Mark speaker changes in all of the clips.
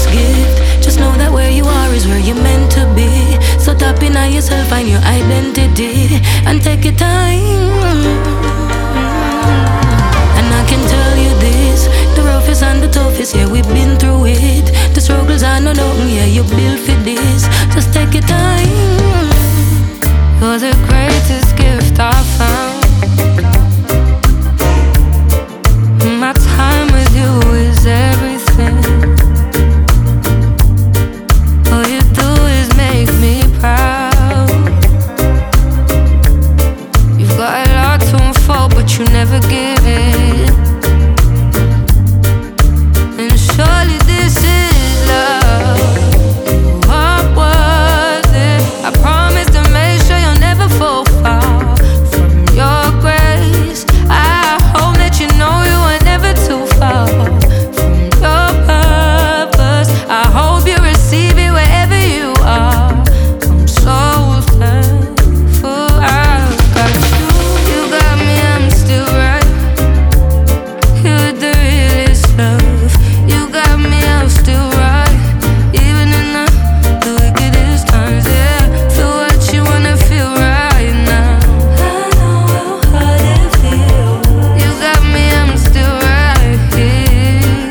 Speaker 1: greatest gift. Just know that where you are is where you're meant to be. So tap in on yourself, find your identity, and take your time. And I can tell you this, the roughest and the toughest, yeah, we've been through it. The struggles are not nothing, yeah, you built for this. Just take your time. You're the greatest gift I found. My time with you is everything. All you do is make me proud. You've got a lot to unfold, but you never give it. And surely this is love. What was it? I promise to make sure you'll never fall far from your grace. I hope that you know you are never too far from your purpose. I hope you receive it wherever you are. I'm so thankful I've got you. You got me, I'm still right. You're the realest love. You got me, I'm still right. Even in the wickedest times, yeah. Feel what you wanna feel right now. I know how hard it feels. You got me, I'm still right here.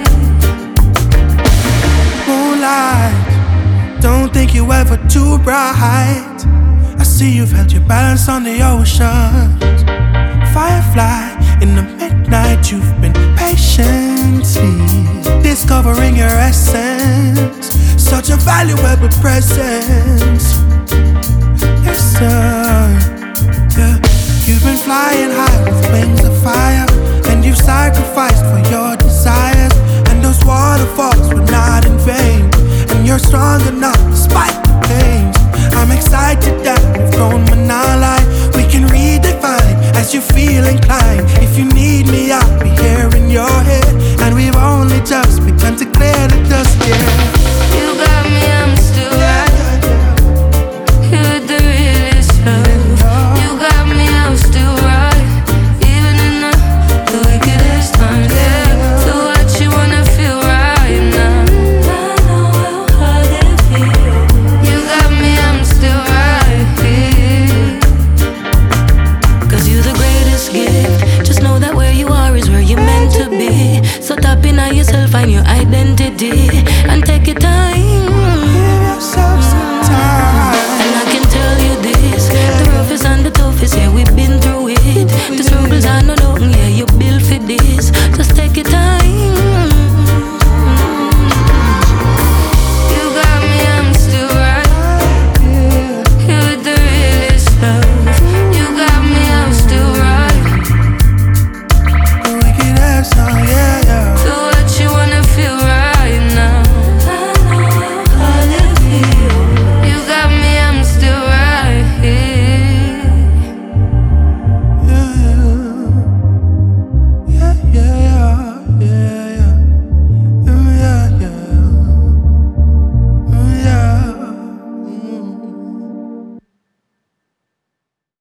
Speaker 2: Moonlight, don't think you ever too bright. I see you've held your balance on the ocean. Firefly, in the midnight, you've been patiently discovering your essence. Such a valuable presence. Yes, sir. Yeah. You've been flying high with wings of fire, and you've sacrificed for your desires. And those waterfalls were not in vain. And you're strong enough despite the pain. I'm excited that we've grown monolith. We can redefine as you feel inclined. If you need me, I'll be here in your head. And we've only just begun to clear the dust, yeah.
Speaker 1: You got me, I'm still right. You're the realest love. You got me, I'm still right. Even in the wickedest times, yeah. Feel what you wanna feel right now. I know how hard it feels. You got me, I'm still right here. Cause you're the greatest gift. Just know that where you are is where you're meant to be. So tap in on yourself, find your identity, and take